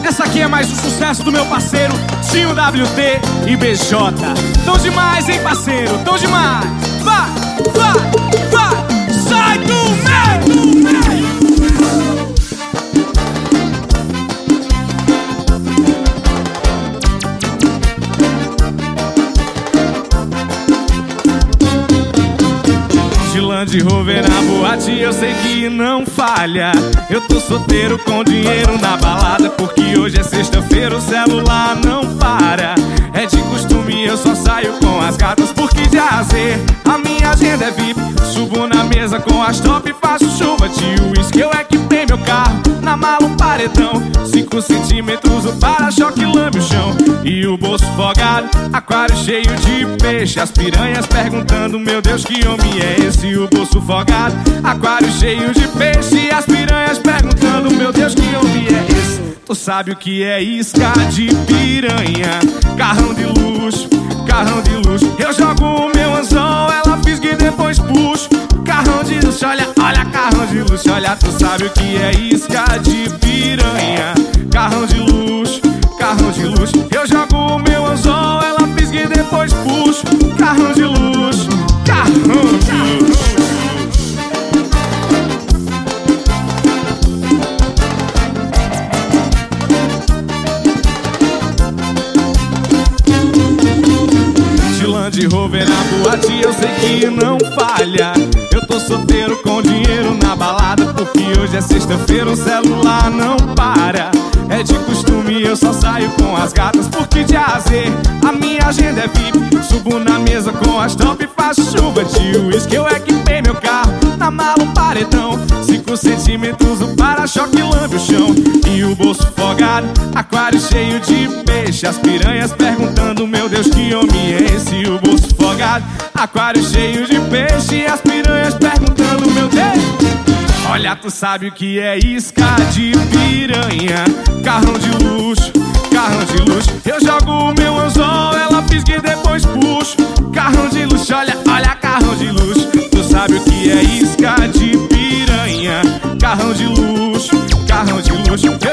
Essa aqui é mais um sucesso do meu parceiro Tinho WT e BJ. Tão demais, hein, parceiro? Tão demais. Vai, vai, vai. Sai do meio. De Rover na boate, eu sei que não falha. Eu tô solteiro com dinheiro na balada, porque hoje é sexta-feira, o celular não para. É de costume, eu só saio com as gatas, porque de A a Z a minha agenda é VIP. Subo na mesa com as top e faço chuva de uísque. Eu equipei meu carro, na mala um paredão, 5 centímetros, o para-choque lambe o chão. E o bolso folgado, aquário cheio de peixe. As piranhas perguntando, meu Deus, que homem é esse? O bolso folgado, aquário cheio de peixe. As piranhas perguntando, meu Deus, que homem é esse? Tu sabe o que é isca de piranha? Carrão de luxo, carrão de luxo. Eu jogo o meu anzol, ela fisga e depois puxo. Carrão de luxo, olha, olha, carrão de luxo. Olha, tu sabe o que é isca de piranha? Carrão de luxo, carrão de luxo. Eu jogo o meu anzol, ela fisga e depois puxo. Carrão de luxo, carrão de luxo. De Rover na boate, eu sei que não falha. Eu tô solteiro com dinheiro na balada, porque hoje é sexta-feira, o celular não para. É de costume, eu só saio com as gatas, porque de A a Z a minha agenda é VIP. Subo na mesa com as top e faço chuva de uísque. Eu equipei meu carro, na mala um paredão, 5 centímetros, o para-choque lambe o chão. E o bolso folgado, aquário cheio de peixe. As piranhas perguntando, meu Deus, que homem é esse? O bolso folgado, aquário cheio de peixe. As piranhas perguntando, meu Deus. Olha, tu sabe o que é isca de piranha? Carrão de luxo, carrão de luxo. Eu jogo o meu anzol, ela fisga e depois puxo. Carrão de luxo, olha, olha, carrão de luxo. Tu sabe o que é isca de piranha? Carrão de luxo, carrão de luxo.